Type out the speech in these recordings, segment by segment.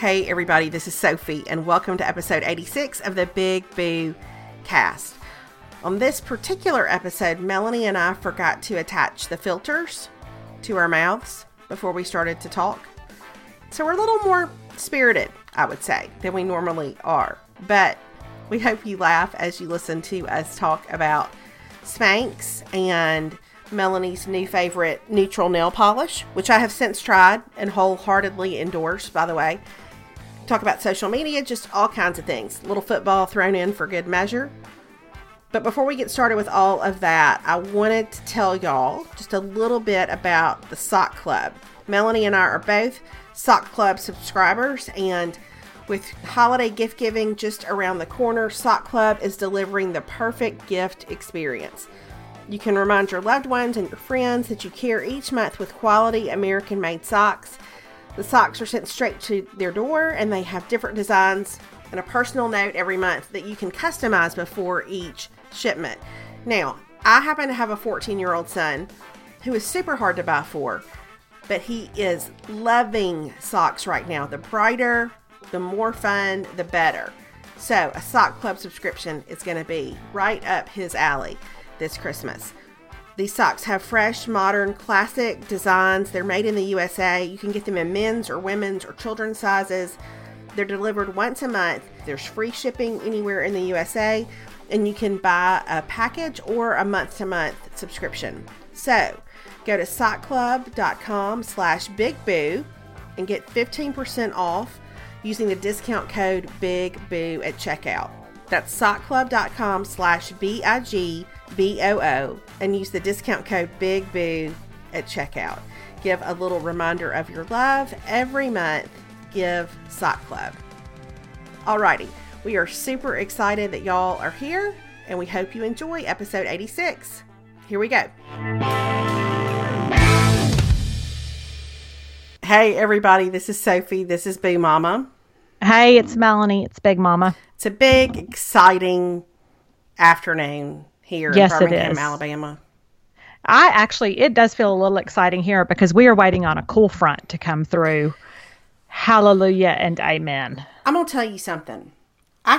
Hey everybody, this is Sophie, and welcome to episode 86 of the Big Boo Cast. On this particular episode, Melanie and I forgot to attach the filters to our mouths before we started to talk. So we're a little more spirited, I would say, than we normally are. But we hope you laugh as you listen to us talk about Spanx and Melanie's new favorite neutral nail polish, which I have since tried and wholeheartedly endorse, by the way. Talk about social media, just all kinds of things. A little football thrown in for good measure. But before we get started with all of that, I wanted to tell y'all just a little bit about the Sock Club. Melanie and I are both Sock Club subscribers, and with holiday gift giving just around the corner, Sock Club is delivering the perfect gift experience. You can remind your loved ones and your friends that you care each month with quality American-made socks. The socks are sent straight to their door, and they have different designs and a personal note every month that you can customize before each shipment. Now, I happen to have a 14-year-old son who is super hard to buy for, but he is loving socks right now. The brighter, the more fun, the better. So, a Sock Club subscription is going to be right up his alley this Christmas. These socks have fresh, modern, classic designs. They're made in the USA. You can get them in men's or women's or children's sizes. They're delivered once a month. There's free shipping anywhere in the USA, and you can buy a package or a month-to-month subscription. So, go to sockclub.com/bigboo and get 15% off using the discount code BIGBOO at checkout. That's sockclub.com/BIGBOO and use the discount code BIGBOO at checkout. Give a little reminder of your love every month. Give Sock Club. Alrighty, we are super excited that y'all are here, and we hope you enjoy episode 86. Here we go. Hey everybody, this is Sophie. This is Boo Mama. Hey, it's Melanie. It's Big Mama. It's a big, exciting afternoon here in Birmingham, Alabama. It does feel a little exciting here because we are waiting on a cool front to come through. Hallelujah and amen. I'm going to tell you something. I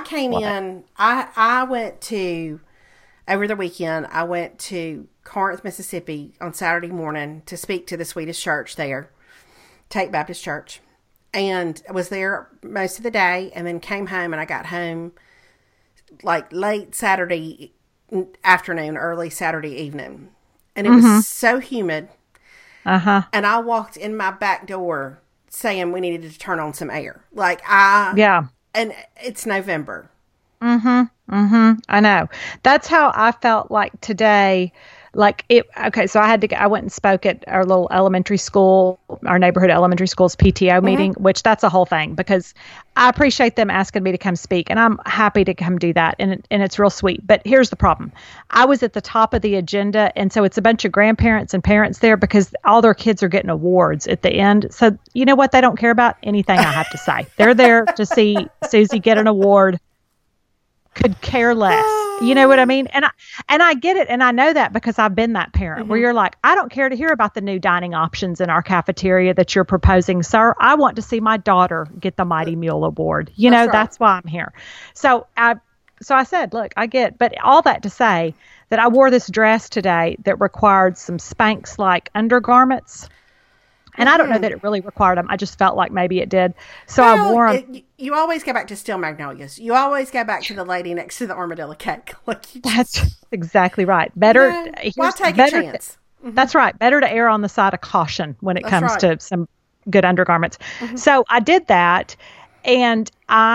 went to, over the weekend, I went to Corinth, Mississippi on Saturday morning to speak to the Swedish church there, Tate Baptist Church. And I was there most of the day, and then came home, and I got home like late Saturday afternoon, early Saturday evening. And it was so humid. And I walked in my back door saying we needed to turn on some air. And it's November. I know. That's how I felt like today. So I went and spoke at our little elementary school, our neighborhood elementary school's PTO meeting, which that's a whole thing because I appreciate them asking me to come speak, and I'm happy to come do that. And it's real sweet. But here's the problem. I was at the top of the agenda. And so it's a bunch of grandparents and parents there because all their kids are getting awards at the end. So you know what? They don't care about anything I have to say. They're there to see Susie get an award. Could care less. You know what I mean? And I get it. And I know that because I've been that parent where you're like, I don't care to hear about the new dining options in our cafeteria that you're proposing, sir. I want to see my daughter get the Mighty Mule Award. That's why I'm here. So I said, look, I get, but all that to say that I wore this dress today that required some Spanx-like undergarments. And I don't know that it really required them. I just felt like maybe it did. So I wore them. You always go back to Steel Magnolias. You always go back to the lady next to the armadillo cake. That's exactly right. Better. Why take a chance? That's right. Better to err on the side of caution when it comes to some good undergarments. So I did that, and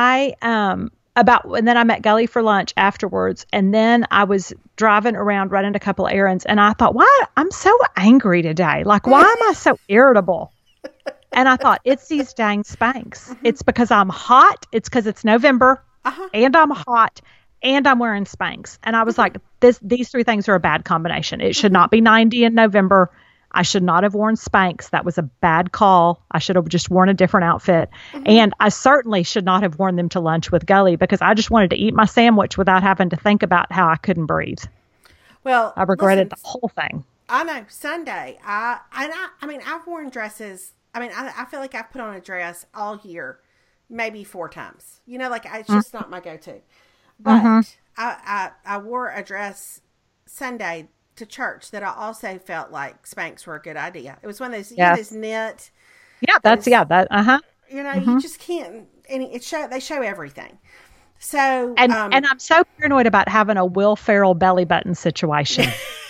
and then I met Gully for lunch afterwards, and then I was driving around running a couple of errands, and I thought, why I'm so angry today? Like, why am I so irritable? And I thought, it's these dang Spanx. It's because I'm hot. It's because it's November, and I'm hot, and I'm wearing Spanx. And I was like, these three things are a bad combination. It should not be 90 in November. I should not have worn Spanx. That was a bad call. I should have just worn a different outfit. And I certainly should not have worn them to lunch with Gully because I just wanted to eat my sandwich without having to think about how I couldn't breathe. Well, I regretted the whole thing. I know. Sunday, I've worn dresses. I feel like I've put on a dress all year maybe 4 times. You know, like it's just not my go-to. But I wore a dress Sunday to church that I also felt like Spanx were a good idea. It was one of those, you know, those knit. Yeah, You know, you just can't, and they show everything. So, and I'm so paranoid about having a Will Ferrell belly button situation.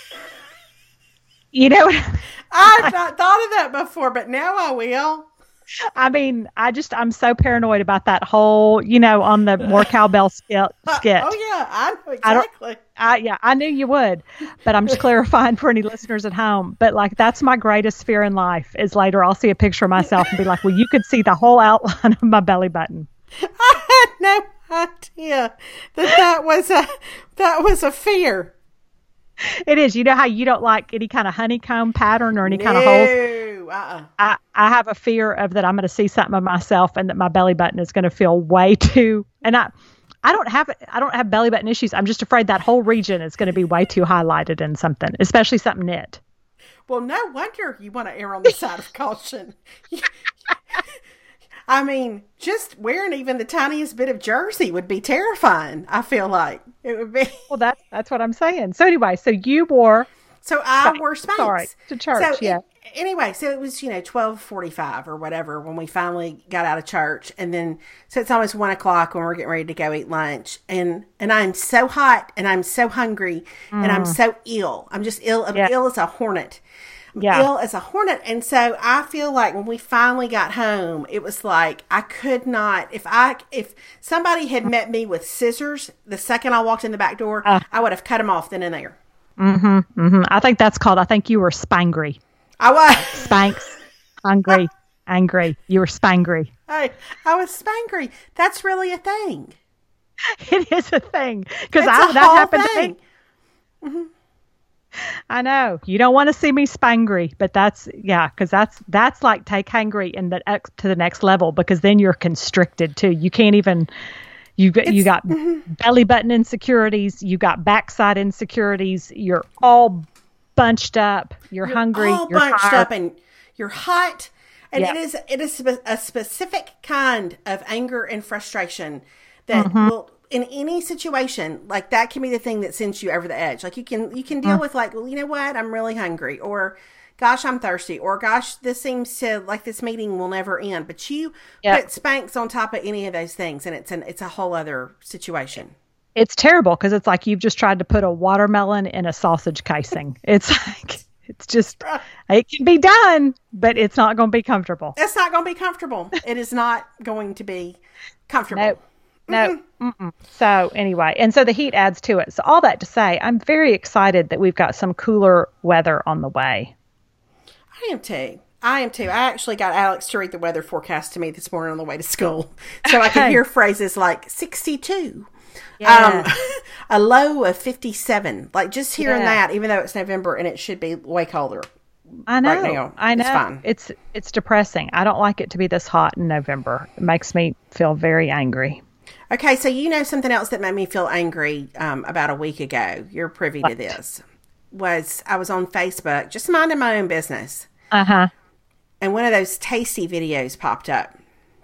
You know, I've not thought of that before, but now I will. I mean, I'm so paranoid about that whole, you know, on the more cowbell skit. Oh yeah, I know exactly. I knew you would, but I'm just clarifying for any listeners at home. But like, that's my greatest fear in life is later I'll see a picture of myself and be like, well, you could see the whole outline of my belly button. I had no idea that was a fear. It is. You know how you don't like any kind of honeycomb pattern or any kind of holes? I have a fear of that I'm going to see something of myself and that my belly button is going to feel way too, and I don't have belly button issues. I'm just afraid that whole region is going to be way too highlighted in something, especially something knit. Well, no wonder you want to err on the side of caution. I mean, just wearing even the tiniest bit of jersey would be terrifying. I feel like it would be. Well, that's what I'm saying. So anyway, so you wore. So I wore Spanx. Sorry, to church. So anyway, so it was 12:45 or whatever when we finally got out of church, and then so it's almost 1:00 when we're getting ready to go eat lunch, and I'm so hot and I'm so hungry and I'm so ill. I'm just ill. I'm ill as a hornet. Ill as a hornet. And so I feel like when we finally got home, it was like I could not, if somebody had met me with scissors the second I walked in the back door, I would have cut them off then and there. I think you were spangry. I was. Spanx, hungry, angry. You were spangry. Hey, I was spangry. That's really a thing. It is a thing. Because that happened to me. Mm-hmm. I know you don't want to see me spangry, but because that's like take hangry and to the next level, because then you're constricted too. You can't even, you got belly button insecurities, you got backside insecurities. You're all bunched up. You're hungry. You're bunched tired. Up, and you're hot. And it is a specific kind of anger and frustration that will. In any situation, like that can be the thing that sends you over the edge. Like you can deal with like, well, you know what? I'm really hungry, or gosh, I'm thirsty, or gosh, this seems to like this meeting will never end. But you put Spanx on top of any of those things, and it's a whole other situation. It's terrible because it's like you've just tried to put a watermelon in a sausage casing. It's like it's just it can be done, but it's not going to be comfortable. It's not going to be comfortable. It is not going to be comfortable. Nope. No. So anyway, and so the heat adds to it. So all that to say, I'm very excited that we've got some cooler weather on the way. I am too. I actually got Alex to read the weather forecast to me this morning on the way to school, so I could hear phrases like 62, a low of 57. Like just hearing that, even though it's November and it should be way colder. I know. Right now, I know. It's fine. It's depressing. I don't like it to be this hot in November. It makes me feel very angry. Okay, so you know something else that made me feel angry about a week ago. You're privy to this. I was on Facebook, just minding my own business. And one of those tasty videos popped up.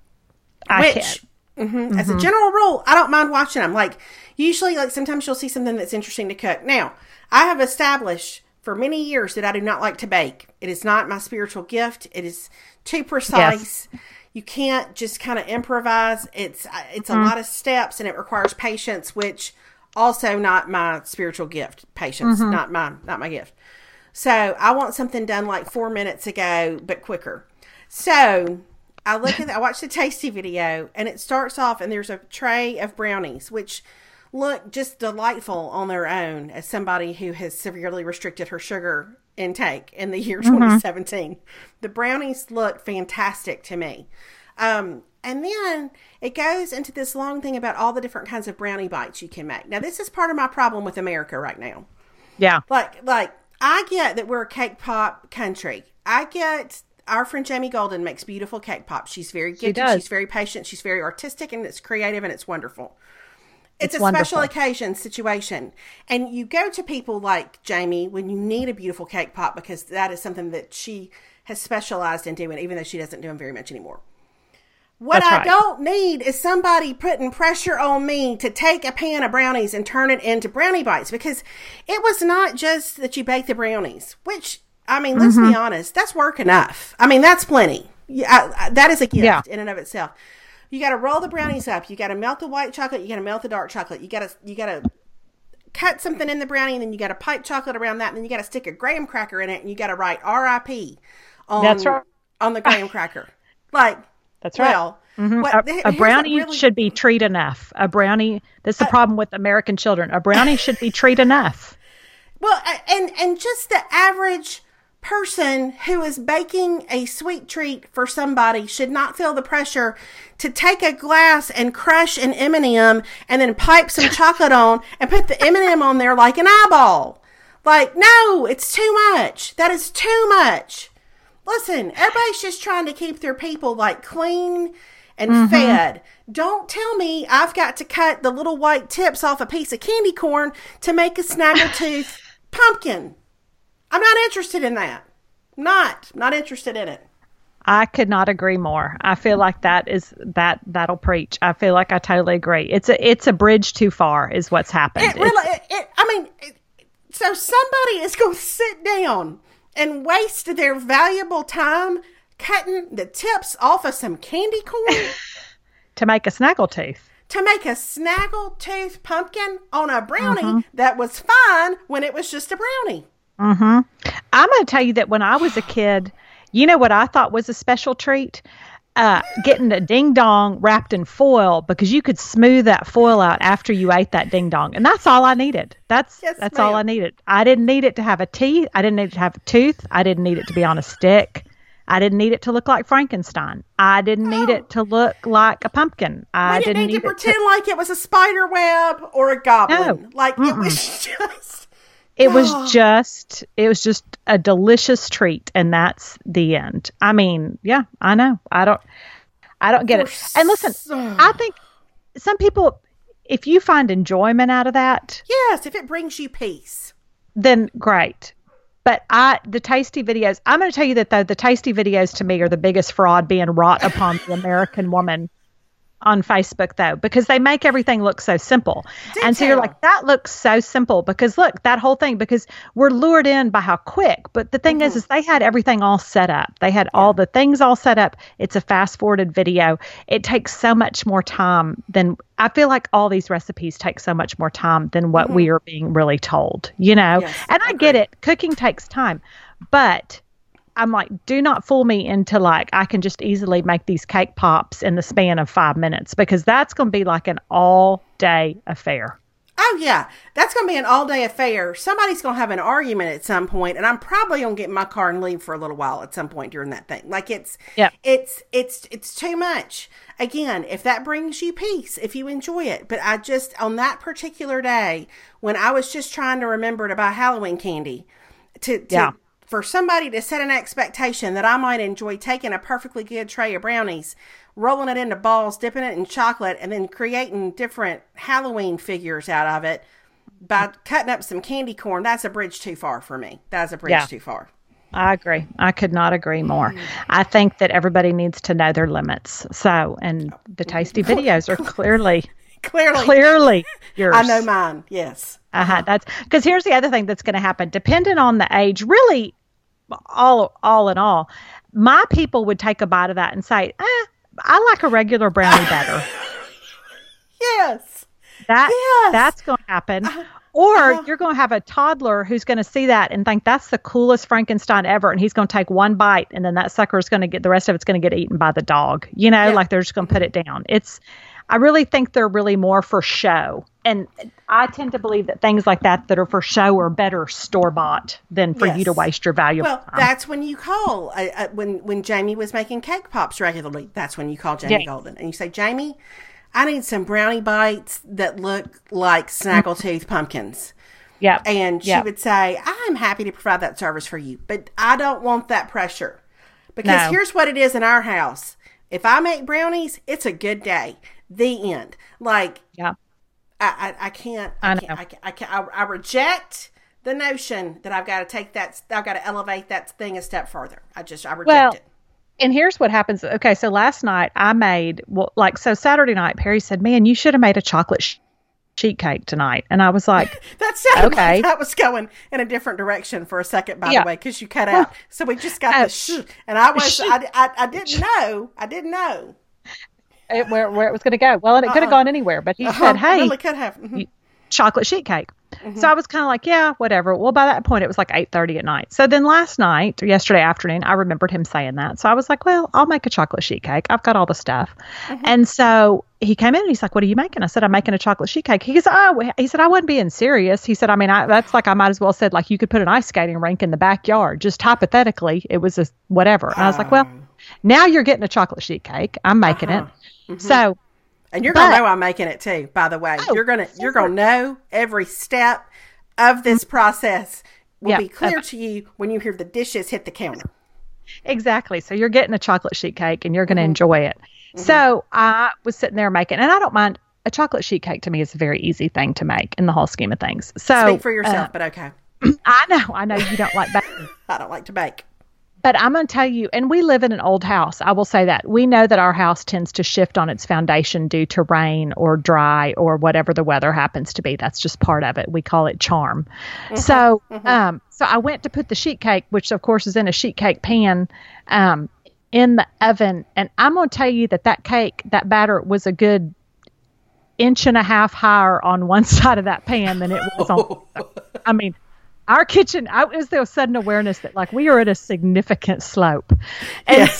As a general rule, I don't mind watching them. Like, usually, like sometimes you'll see something that's interesting to cook. Now, I have established for many years that I do not like to bake. It is not my spiritual gift. It is too precise. Yes. You can't just kind of improvise. It's a lot of steps, and it requires patience, which also not my spiritual gift. Patience, not my gift. So I want something done like 4 minutes ago, but quicker. So I watched the tasty video, and it starts off, and there's a tray of brownies, which look just delightful on their own as somebody who has severely restricted her sugar intake in the year 2017. The brownies look fantastic to me. And then it goes into this long thing about all the different kinds of brownie bites you can make. Now, this is part of my problem with America right now. Yeah. Like I get that we're a cake pop country. I get our friend Jamie Golden makes beautiful cake pops. She's very gifted. She's very patient. She's very artistic, and it's creative, and it's wonderful. It's a special occasion situation. And you go to people like Jamie when you need a beautiful cake pop, because that is something that she has specialized in doing, even though she doesn't do them very much anymore. What I don't need is somebody putting pressure on me to take a pan of brownies and turn it into brownie bites, because it was not just that you bake the brownies, which, I mean, let's be honest, that's work enough. I mean, that's plenty. That is a gift in and of itself. You got to roll the brownies up. You got to melt the white chocolate. You got to melt the dark chocolate. You got to cut something in the brownie, and then you got to pipe chocolate around that, and then you got to stick a graham cracker in it, and you got to write R.I.P. on the graham cracker. Like, that's right. Well, a brownie should be treat enough. A brownie, that's the problem with American children. A brownie should be treat enough. Well, and just the average person who is baking a sweet treat for somebody should not feel the pressure to take a glass and crush an M&M and then pipe some chocolate on and put the M&M on there like an eyeball. Like, no, it's too much. That is too much. Listen, everybody's just trying to keep their people like clean and fed. Don't tell me I've got to cut the little white tips off a piece of candy corn to make a snaggletooth pumpkin. I'm not interested in that. Not interested in it. I could not agree more. I feel like that'll preach. I feel like I totally agree. It's a bridge too far is what's happened. So somebody is going to sit down and waste their valuable time cutting the tips off of some candy corn to make a snaggletooth. To make a snaggletooth pumpkin on a brownie that was fine when it was just a brownie. I'm going to tell you that when I was a kid, you know what I thought was a special treat? Getting a ding dong wrapped in foil, because you could smooth that foil out after you ate that ding dong, and that's all I needed. That's all I needed. I didn't need it to have a teeth. I didn't need it to have a tooth. I didn't need it to be on a stick. I didn't need it to look like Frankenstein. I didn't need it to look like a pumpkin. I didn't need to pretend like it was a spider web or a goblin. No. It was just. It was just a delicious treat, and that's the end. I mean, yeah, I know. I don't get it. And listen, I think some people, if you find enjoyment out of that, yes, if it brings you peace, then great. But the tasty videos, I'm going to tell you that the tasty videos to me are the biggest fraud being wrought upon the American woman on Facebook, though, because they make everything look so simple. Detail. And so you're like, that looks so simple, because look, that whole thing, because we're lured in by how quick. But the thing is they had everything all set up. They had all the things all set up. It's a fast forwarded video. It takes so much more time than, I feel like all these recipes take so much more time than what we are being really told, you know? Yes, and I get it. Cooking takes time, but I'm like, do not fool me into like, I can just easily make these cake pops in the span of 5 minutes, because that's going to be like an all day affair. Oh yeah. That's going to be an all day affair. Somebody's going to have an argument at some point, and I'm probably going to get in my car and leave for a little while at some point during that thing. Like it's too much. Again, if that brings you peace, if you enjoy it. But I just, on that particular day, when I was just trying to remember to buy Halloween candy for somebody to set an expectation that I might enjoy taking a perfectly good tray of brownies, rolling it into balls, dipping it in chocolate, and then creating different Halloween figures out of it by cutting up some candy corn, that's a bridge too far for me. That's a bridge too far. I agree. I could not agree more. I think that everybody needs to know their limits. So, and the tasty videos are clearly yours. I know mine. Yes. That's because here's the other thing that's going to happen. Depending on the age, really, all in all, my people would take a bite of that and say, I like a regular brownie better. Yes. That's going to happen. Or you're going to have a toddler who's going to see that and think that's the coolest Frankenstein ever. And he's going to take one bite, and then that sucker is going to get, the rest of it's going to get eaten by the dog. You know, like they're just going to put it down. I really think they're really more for show. And I tend to believe that things like that are for show are better store-bought than for you to waste your valuable time. That's when you call. When Jamie was making cake pops regularly, that's when you call Jamie Golden. And you say, Jamie, I need some brownie bites that look like snaggletooth pumpkins. Yeah. And she would say, I'm happy to provide that service for you, but I don't want that pressure. Because here's what it is in our house. If I make brownies, it's a good day. The end. Like, I can't. I reject the notion that I've got to take that. I've got to elevate that thing a step further. I reject it. And here's what happens. Okay, so last night I made, so Saturday night, Perry said, man, you should have made a chocolate sheet cake tonight. And I was like, that sounded like that was going in a different direction for a second, by the way, because you cut out. So we just got the and I didn't know where it was going to go. Well, and it could have gone anywhere, but he said, hey, really could have. Chocolate sheet cake. So I was kind of like, yeah, whatever. Well, by that point, it was like 8:30 at night. So then yesterday afternoon, I remembered him saying that. So I was like, well, I'll make a chocolate sheet cake. I've got all the stuff. And so he came in and he's like, what are you making? I said, I'm making a chocolate sheet cake. He said, I wasn't being serious. He said, I mean, that's like, I might as well said, like, you could put an ice skating rink in the backyard. Just hypothetically, it was whatever. And I was like, well, now you're getting a chocolate sheet cake. I'm making it. So. And you're going to know I'm making it too, by the way. You're going to know every step of this process will be clear to you when you hear the dishes hit the counter. Exactly. So you're getting a chocolate sheet cake and you're going to enjoy it. So I was sitting there making, and I don't mind, a chocolate sheet cake to me is a very easy thing to make in the whole scheme of things. So speak for yourself, but okay. I know you don't like baking. I don't like to bake. But I'm going to tell you, and we live in an old house. I will say that. We know that our house tends to shift on its foundation due to rain or dry or whatever the weather happens to be. That's just part of it. We call it charm. So I went to put the sheet cake, which of course is in a sheet cake pan, in the oven. And I'm going to tell you that that batter was a good 1.5 inches higher on one side of that pan than it was on. I mean, our kitchen, it was the sudden awareness that, like, we are at a significant slope. And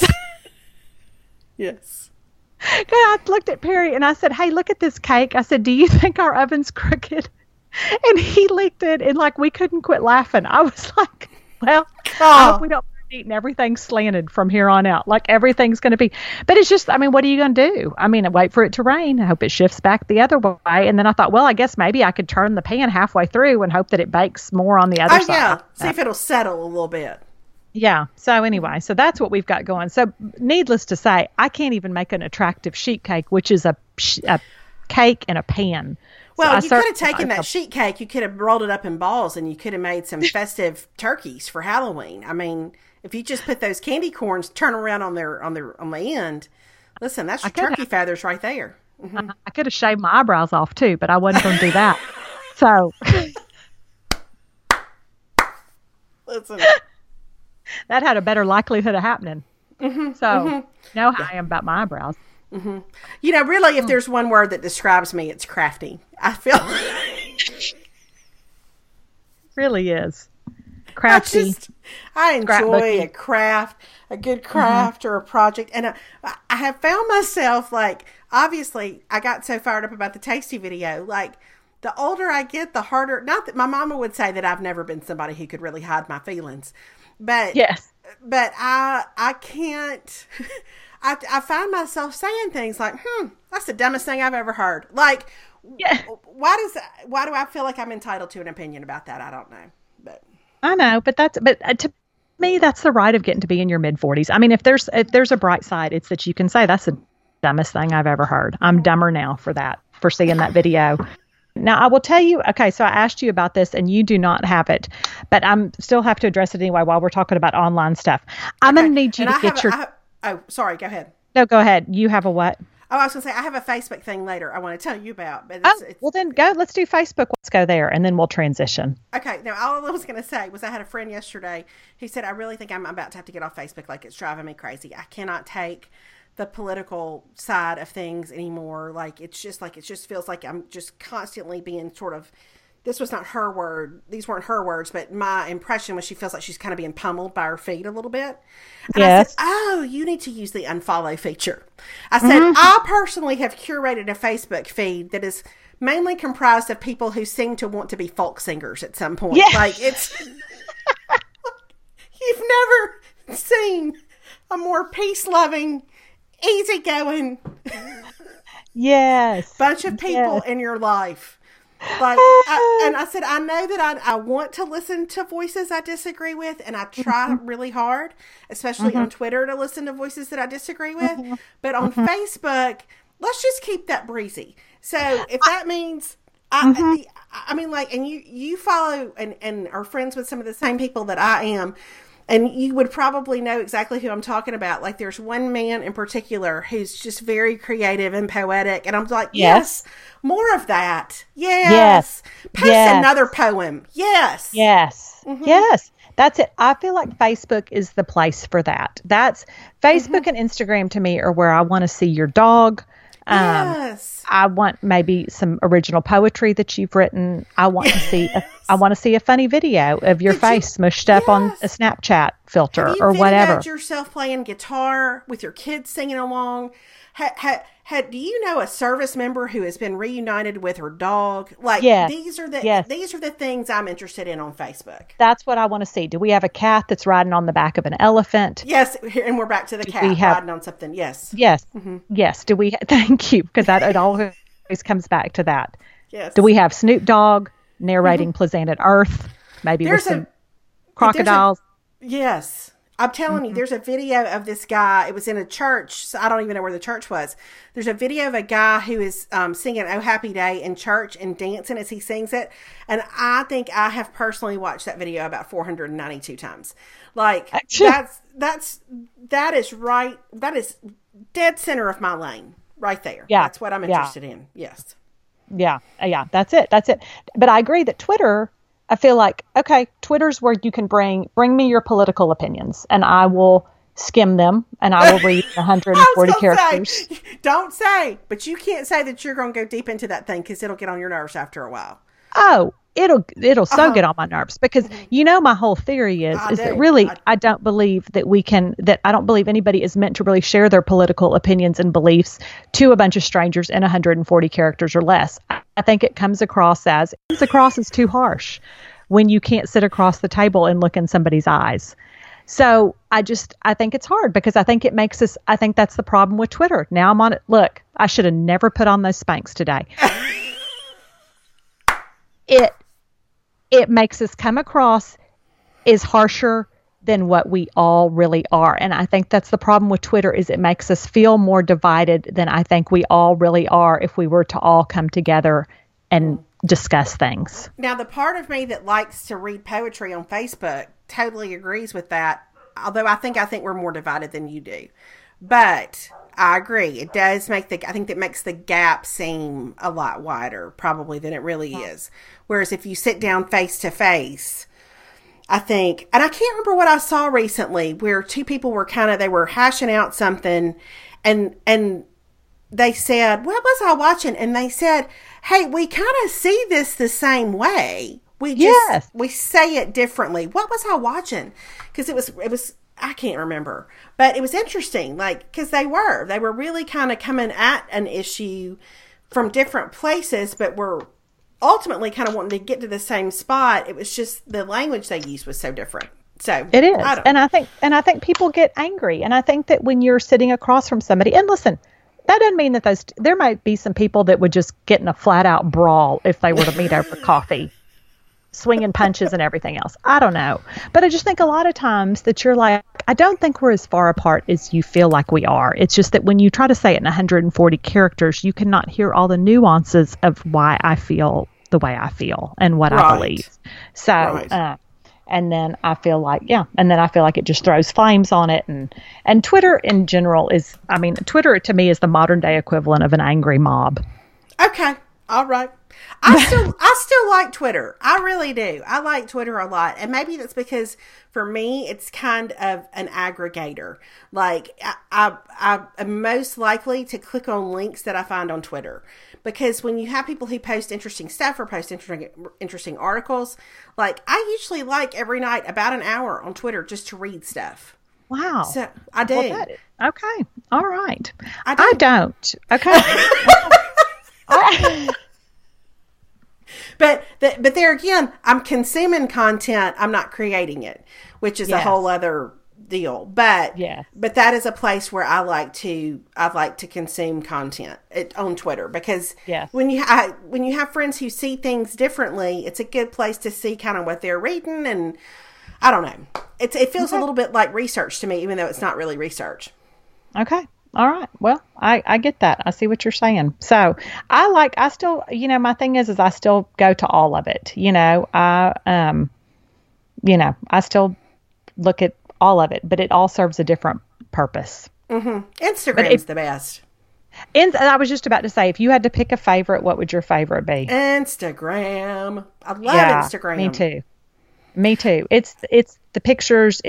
yes. I looked at Perry and I said, hey, look at this cake. I said, do you think our oven's crooked? And he leaked it, and, like, we couldn't quit laughing. I was like, well, I hope we don't eating everything slanted from here on out. Like, everything's going to be, but it's just, I mean, what are you going to do? I mean, wait for it to rain. I hope it shifts back the other way. And then I thought, well, I guess maybe I could turn the pan halfway through and hope that it bakes more on the other side. Yeah. See if it'll settle a little bit. Yeah. So anyway, so that's what we've got going. So needless to say, I can't even make an attractive sheet cake, which is a cake in a pan. Well, you could have taken that sheet cake, you could have rolled it up in balls, and you could have made some festive turkeys for Halloween. I mean, if you just put those candy corns, turn around on the end, listen, that's your turkey feathers right there. I could have shaved my eyebrows off too, but I wasn't going to do that. So, listen, that had a better likelihood of happening. You know how I am about my eyebrows. You know, really, if there's one word that describes me, it's crafty. I feel really is crafty. I enjoy a good craft or a project, and I have found myself, like, obviously, I got so fired up about the Tasty video. Like, the older I get, the harder. Not that my mama would say that I've never been somebody who could really hide my feelings, but yes, but I can't. I find myself saying things like, that's the dumbest thing I've ever heard. Like, why do I feel like I'm entitled to an opinion about that? I don't know. But I know, but to me, that's the right of getting to be in your mid-40s. I mean, if there's a bright side, it's that you can say that's the dumbest thing I've ever heard. I'm dumber now for seeing that video. Now, I will tell you, okay, so I asked you about this and you do not have it, but I'm still have to address it anyway while we're talking about online stuff. I'm going to need you to get your... Oh, sorry. Go ahead. No, go ahead. You have a what? Oh, I was going to say, I have a Facebook thing later I want to tell you about. But well, then go. Let's do Facebook. Let's go there, and then we'll transition. Okay. Now, all I was going to say was I had a friend yesterday. He said, I really think I'm about to have to get off Facebook. Like, it's driving me crazy. I cannot take the political side of things anymore. Like, it just feels like I'm just constantly being sort of... This was not her word. These weren't her words, but my impression was she feels like she's kind of being pummeled by her feed a little bit. And I said, oh, you need to use the unfollow feature. I said, I personally have curated a Facebook feed that is mainly comprised of people who seem to want to be folk singers at some point. Yes. Like, it's... You've never seen a more peace-loving, easygoing... Yes. bunch of people in your life. Like, and I said, I know that I want to listen to voices I disagree with, and I try really hard, especially on Twitter, to listen to voices that I disagree with. But on Facebook, let's just keep that breezy. So if that means, I mean, like, and you follow and are friends with some of the same people that I am. And you would probably know exactly who I'm talking about. Like, there's one man in particular who's just very creative and poetic. And I'm like, yes, more of that. Yes. Post another poem. Yes. Yes. That's it. I feel like Facebook is the place for that. That's Facebook and Instagram to me are where I want to see your dog. I want maybe some original poetry that you've written. I want to see. I want to see a funny video of your face smushed up on a Snapchat filter or whatever. Have you videoed yourself playing guitar with your kids singing along? Do you know a service member who has been reunited with her dog? Like, these are the things I'm interested in on Facebook. That's what I want to see. Do we have a cat that's riding on the back of an elephant? Yes, and we're back to the cat riding on something. Yes. Yes. Yes. Do we? Thank you, because it always comes back to that. Yes. Do we have Snoop Dogg narrating Planet Earth? Maybe with some crocodiles. Yes. I'm telling you, there's a video of this guy. It was in a church, so I don't even know where the church was. There's a video of a guy who is singing Oh Happy Day in church and dancing as he sings it. And I think I have personally watched that video about 492 times. Like, that is right. That is dead center of my lane right there. Yeah. That's what I'm interested in. Yes. Yeah. That's it. But I agree that Twitter, I feel like, okay, Twitter's where you can bring me your political opinions, and I will skim them, and I will read 140 characters. Don't say, but you can't say that you're going to go deep into that thing, because it'll get on your nerves after a while. Oh, it'll so get on my nerves, because my whole theory is that really I don't believe that I don't believe anybody is meant to really share their political opinions and beliefs to a bunch of strangers in 140 characters or less. I think it comes across as too harsh when you can't sit across the table and look in somebody's eyes. So I think it's hard, because I think it makes us, I think that's the problem with Twitter. Now I'm on it. Look, I should have never put on those Spanx today. It makes us come across as harsher than what we all really are. And I think that's the problem with Twitter, is it makes us feel more divided than I think we all really are if we were to all come together and discuss things. Now, the part of me that likes to read poetry on Facebook totally agrees with that. Although I think we're more divided than you do. But I agree. It does I think that makes the gap seem a lot wider probably than it really is. Whereas if you sit down face to face, I think, and I can't remember what I saw recently where two people were they were hashing out something, and they said, what was I watching? And they said, hey, we kind of see this the same way. We say it differently. What was I watching? Because it was, I can't remember, but it was interesting. Like, cause they were really kind of coming at an issue from different places, but were ultimately kind of wanting to get to the same spot. It was just the language they used was so different. So it is. And I think people get angry. And I think that when you're sitting across from somebody, and listen, that doesn't mean that there might be some people that would just get in a flat out brawl if they were to meet over coffee, swinging punches and everything else. I don't know. But I just think a lot of times that you're like, I don't think we're as far apart as you feel like we are. It's just that when you try to say it in 140 characters, you cannot hear all the nuances of why I feel the way I feel and what I believe. So, and then I feel like, it just throws flames on it. And Twitter in general Twitter to me is the modern day equivalent of an angry mob. Okay. All right. I still like Twitter. I really do. I like Twitter a lot. And maybe that's because for me, it's kind of an aggregator. Like I am most likely to click on links that I find on Twitter, because when you have people who post interesting stuff or post interesting articles, like I usually like every night about an hour on Twitter just to read stuff. Wow. So I do. Well, okay. All right. I don't. Okay. But there again, I'm consuming content. I'm not creating it, which is a whole other deal. But that is a place where I like to consume content on Twitter, because when you have friends who see things differently, it's a good place to see kind of what they're reading. And I don't know, it feels a little bit like research to me, even though it's not really research. Okay. All right. Well, I get that. I see what you're saying. So I still, my thing is I still go to all of it. I still look at all of it, but it all serves a different purpose. Instagram's the best. And I was just about to say, if you had to pick a favorite, what would your favorite be? Instagram. I love Instagram. Me too. It's the pictures.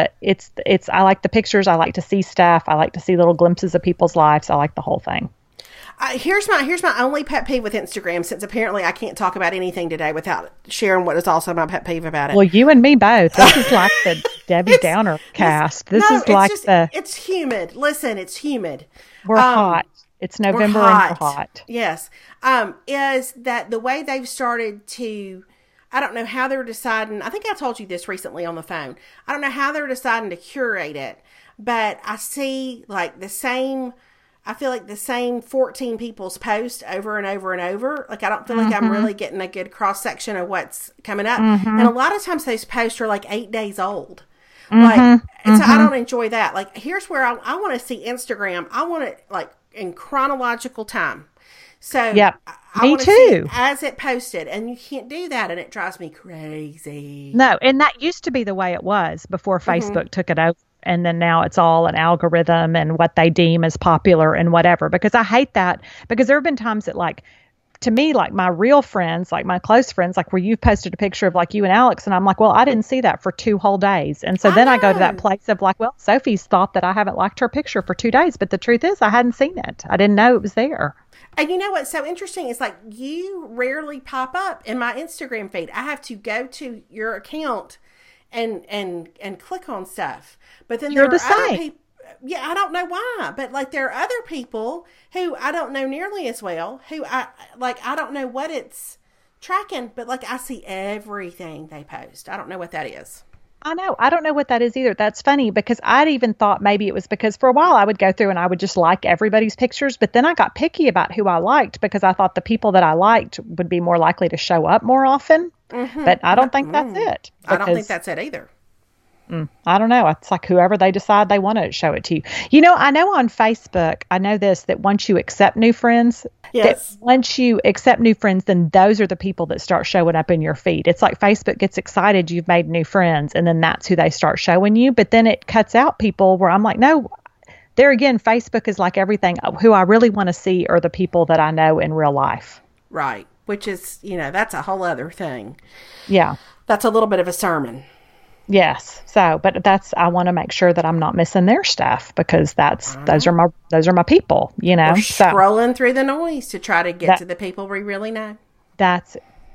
I like the pictures. I like to see stuff. I like to see little glimpses of people's lives. I like the whole thing. Here's my only pet peeve with Instagram, since apparently I can't talk about anything today without sharing what is also my pet peeve about it. Well, you and me both. This is like the Debbie Downer cast. It's humid. Listen, it's humid. We're hot. It's November and we're hot. Yes. Is that the way they've started to, I don't know how they're deciding. I think I told you this recently on the phone. I don't know how they're deciding to curate it, but I see like I feel like the same 14 people's post over and over and over. Like, I don't feel like I'm really getting a good cross section of what's coming up. And a lot of times those posts are like 8 days old. So I don't enjoy that. Like, here's where I want to see Instagram. I want it like in chronological time. So me too. As it posted, and you can't do that, and it drives me crazy. No, and that used to be the way it was before Facebook took it over. And then now it's all an algorithm and what they deem as popular and whatever. Because I hate that, because there have been times that, like, to me, like my real friends, like my close friends, like where you've posted a picture of like you and Alex, and I'm like, well, I didn't see that for 2 whole days. And so then I go to that place of like, well, Sophie's thought that I haven't liked her picture for 2 days. But the truth is I hadn't seen it. I didn't know it was there. And you know what's so interesting is like you rarely pop up in my Instagram feed. I have to go to your account and click on stuff. But then you're there the are other same. people. Yeah, I don't know why, but like there are other people who I don't know nearly as well, who I don't know what it's tracking, but like I see everything they post. I don't know what that is. I know. I don't know what that is either. That's funny, because I'd even thought maybe it was because for a while I would go through and I would just like everybody's pictures, but then I got picky about who I liked because I thought the people that I liked would be more likely to show up more often. But I don't think that's it. I don't think that's it either. I don't know. It's like whoever they decide they want to show it to you. You know, I know on Facebook, I know this, that once you accept new friends, then those are the people that start showing up in your feed. It's like Facebook gets excited you've made new friends, and then that's who they start showing you. But then it cuts out people where I'm like, no, there again, Facebook is like everything. Who I really want to see are the people that I know in real life. Right. Which is, that's a whole other thing. Yeah. That's a little bit of a sermon. Yes. So, but I want to make sure that I'm not missing their stuff, because those are my people, We're scrolling through the noise to try to get to the people we really know. That's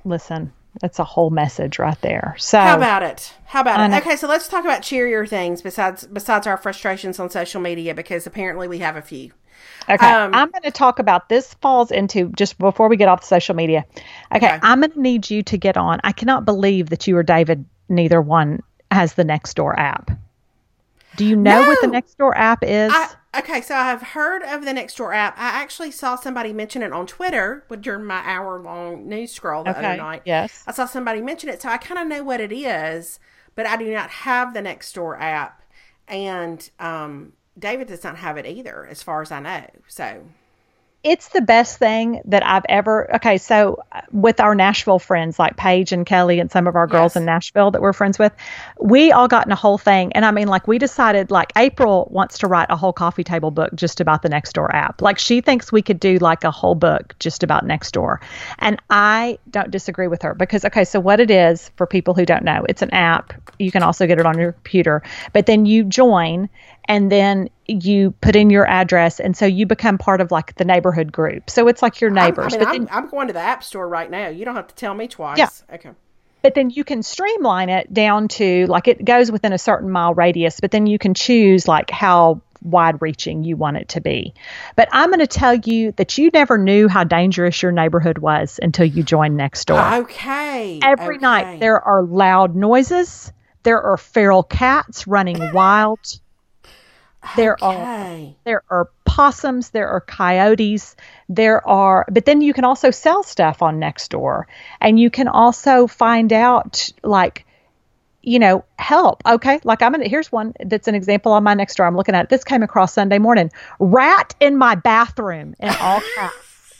a whole message right there. So how about it? Okay. So let's talk about cheerier things besides our frustrations on social media, because apparently we have a few. Okay. I'm going to talk about, this falls into, just before we get off the social media. Okay. I'm going to need you to get on. I cannot believe that you or David, neither one has the Nextdoor app. Do you know what the Nextdoor app is? Okay, so I have heard of the Nextdoor app. I actually saw somebody mention it on Twitter during my hour-long news scroll the other night. Yes. I saw somebody mention it, so I kind of know what it is, but I do not have the Nextdoor app, and David does not have it either, as far as I know. So it's the best thing that I've ever. Okay, so with our Nashville friends like Paige and Kelly and some of our girls in Nashville that we're friends with, we all got in a whole thing. And I mean, like, we decided, like, April wants to write a whole coffee table book just about the Nextdoor app. Like, she thinks we could do like a whole book just about Nextdoor. And I don't disagree with her, because, okay, so what it is, for people who don't know, it's an app. You can also get it on your computer, but then you join, and then you put in your address, and so you become part of like the neighborhood group. So it's like your neighbors. I'm going to the App Store right now. You don't have to tell me twice. Yeah. Okay. But then you can streamline it down to, like, it goes within a certain mile radius, but then you can choose like how wide reaching you want it to be. But I'm going to tell you that you never knew how dangerous your neighborhood was until you joined Nextdoor. Okay. Every night there are loud noises. There are feral cats running wild. There are possums, there are coyotes, but then you can also sell stuff on Nextdoor, and you can also find out, like, help. Okay. Like, here's one that's an example on my Nextdoor. I'm looking at it. This came across Sunday morning. Rat in my bathroom, in all caps.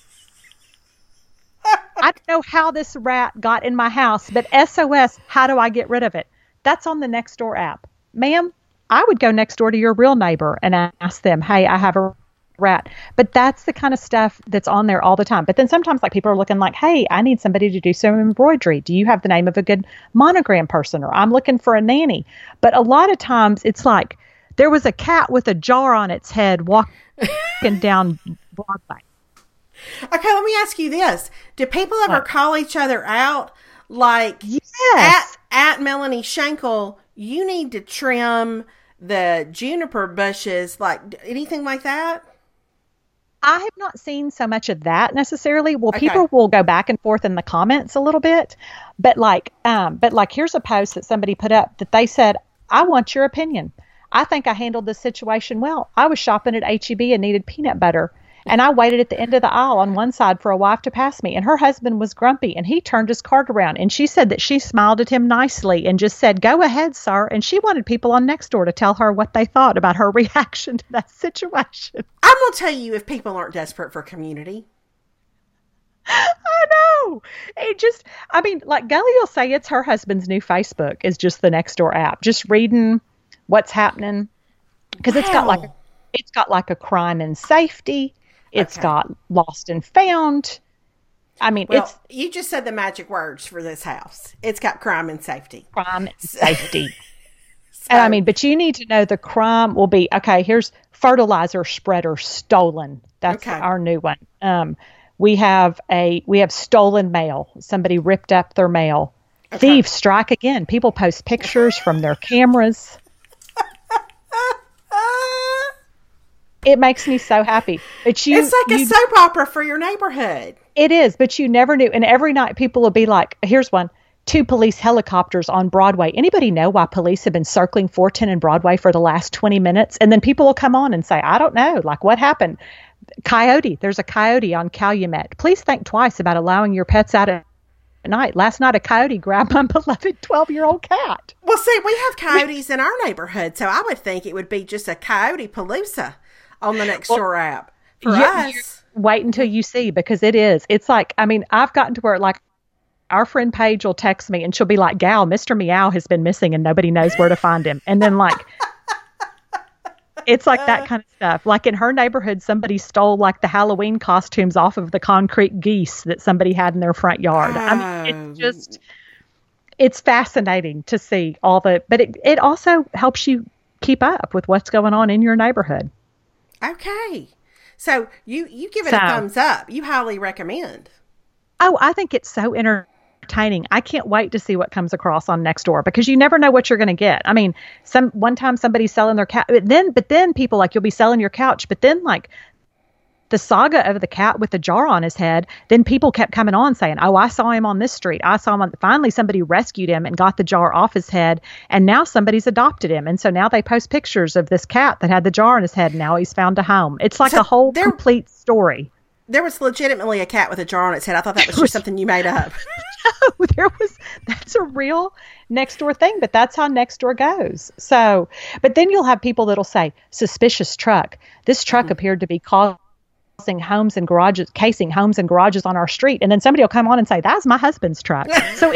I don't know how this rat got in my house, but SOS, how do I get rid of it? That's on the Nextdoor app. ma'am, I would go next door to your real neighbor and ask them, hey, I have a rat. But that's the kind of stuff that's on there all the time. But then sometimes like people are looking like, hey, I need somebody to do some embroidery. Do you have the name of a good monogram person? Or I'm looking for a nanny. But a lot of times it's like there was a cat with a jar on its head walking down Broadway. Okay, let me ask you this. Do people ever call each other out? Like, yes. at Melanie Shankle, you need to trim the juniper bushes, like anything like that? I have not seen so much of that necessarily. Well, people will go back and forth in the comments a little bit, but like here's a post that somebody put up that they said, I want your opinion. I think I handled this situation well. I was shopping at H-E-B and needed peanut butter. And I waited at the end of the aisle on one side for a wife to pass me. And her husband was grumpy and he turned his cart around. And she said that she smiled at him nicely and just said, go ahead, sir. And she wanted people on Nextdoor to tell her what they thought about her reaction to that situation. I'm going to tell you if people aren't desperate for community. I know. Like Gully will say it's her husband's new Facebook is just the Nextdoor app. Just reading what's happening. Because it's got like a crime and safety. It's got lost and found. You just said the magic words for this house. It's got crime and safety. Crime and safety. And but you need to know the crime will be, here's fertilizer spreader stolen. That's our new one. We have stolen mail. Somebody ripped up their mail. Thieves strike again. People post pictures from their cameras. It makes me so happy. But it's like a soap opera for your neighborhood. It is, but you never knew. And every night people will be like, here's one, 2 police helicopters on Broadway. Anybody know why police have been circling 410 and Broadway for the last 20 minutes? And then people will come on and say, I don't know, like what happened? Coyote. There's a coyote on Calumet. Please think twice about allowing your pets out at night. Last night, a coyote grabbed my beloved 12-year-old cat. Well, see, we have coyotes in our neighborhood, so I would think it would be just a coyote palooza on the Nextdoor app for us. Wait until you see, because it is. It's like, I've gotten to where like our friend Paige will text me and she'll be like, Gal, Mr. Meow has been missing and nobody knows where to find him. And then like, it's like that kind of stuff. Like in her neighborhood, somebody stole like the Halloween costumes off of the concrete geese that somebody had in their front yard. It's fascinating to see all but it also helps you keep up with what's going on in your neighborhood. Okay. So you give it a thumbs up. You highly recommend. Oh, I think it's so entertaining. I can't wait to see what comes across on Nextdoor because you never know what you're going to get. One time somebody's selling their cat, but then people like, you'll be selling your couch, but then like the saga of the cat with the jar on his head, then people kept coming on saying, oh, I saw him on this street. I saw him. Finally, somebody rescued him and got the jar off his head. And now somebody's adopted him. And so now they post pictures of this cat that had the jar on his head. And now he's found a home. It's like a whole complete story. There was legitimately a cat with a jar on its head. I thought that was just something you made up. No, that's a real Nextdoor thing, but that's how Nextdoor goes. So, but then you'll have people that'll say, suspicious truck. This truck appeared to be casing homes and garages on our street. And then somebody will come on and say, that's my husband's truck. So